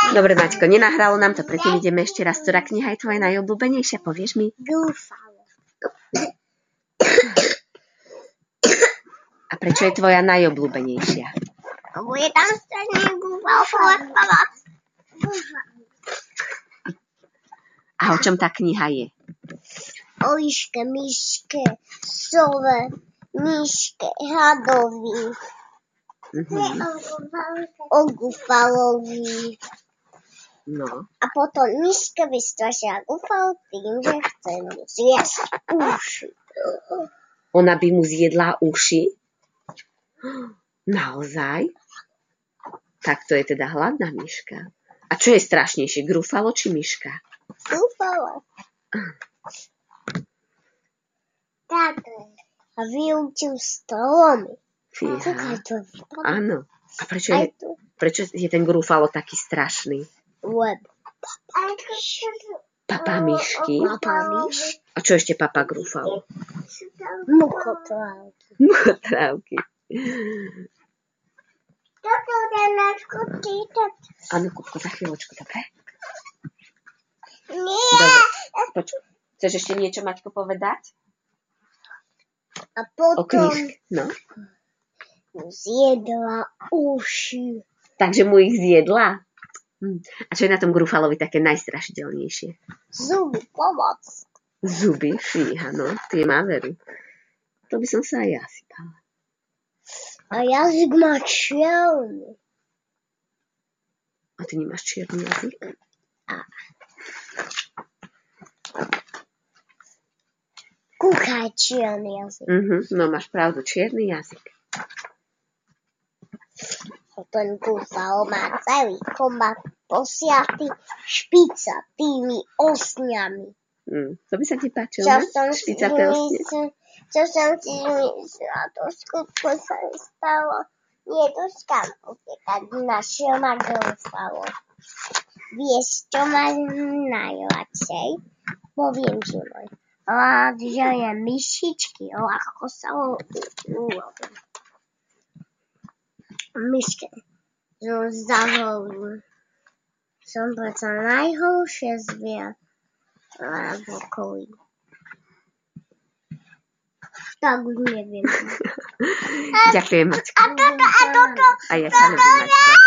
Dobre, Maťko, nenahralo nám to, predtým ideme ešte raz. Ktorá kniha je tvoja najobľúbenejšia? Povieš mi? Grúfalo. A prečo je tvoja najobľúbenejšia? Lebo je tam strašne Grúfalo. A o čom tá kniha je? O liške, myške, sove, myške, hadovi. O Grúfalovi. No. A potom myška vystrašila Grúfalo tým, že chce mu zjesť uši. Ona by mu zjedla uši? Naozaj? Tak to je teda hladná myška. A čo je strašnejšie, Grúfalo či myška? Grúfalo. Táto. A vyučil stromy. Fíha. Áno. A Aj tu. prečo je ten Grúfalo taký strašný? Lebo. Papa myšky? A čo ešte papa Grúfalo? Muchotrávky. Muchotrávky. Toto je náško čítať. Áno, Kupko, za chvíľočku, dobre? Nie. Dobre. Počuj, chceš ešte niečo, Maťko, povedať? A O potom knižke, no. zjedla uši. Takže mu ich zjedla? A čo je na tom Grúfalovi také najstrašidelnejšie? Zuby, pomoc. Zuby, fíha, no, tie má veru. To by som sa aj ja si bala. A jazyk má čierny. A ty nemáš čierny jazyk? Kúchaj čierny jazyk. No, máš pravdu, čierny jazyk. Ten Grúfalo má celý komát posiatý špicatými osňami. To by sa ti páčilo, ne? Špicaté osne. Čo som si myslela, to skutku sa mi stalo. Nie, to škampote, tak našiel ma Grúfalo. Vieš, čo máš najradšej? Poviem ti môj. Rád, že je myšičky, ľahko sa ulovím. Myške som zavolil. Som predsa najhoršie zviera v okolí. Tak už neviem. Ďakujem, Maťko. A toto. A ja sa ľúbim, Maťko.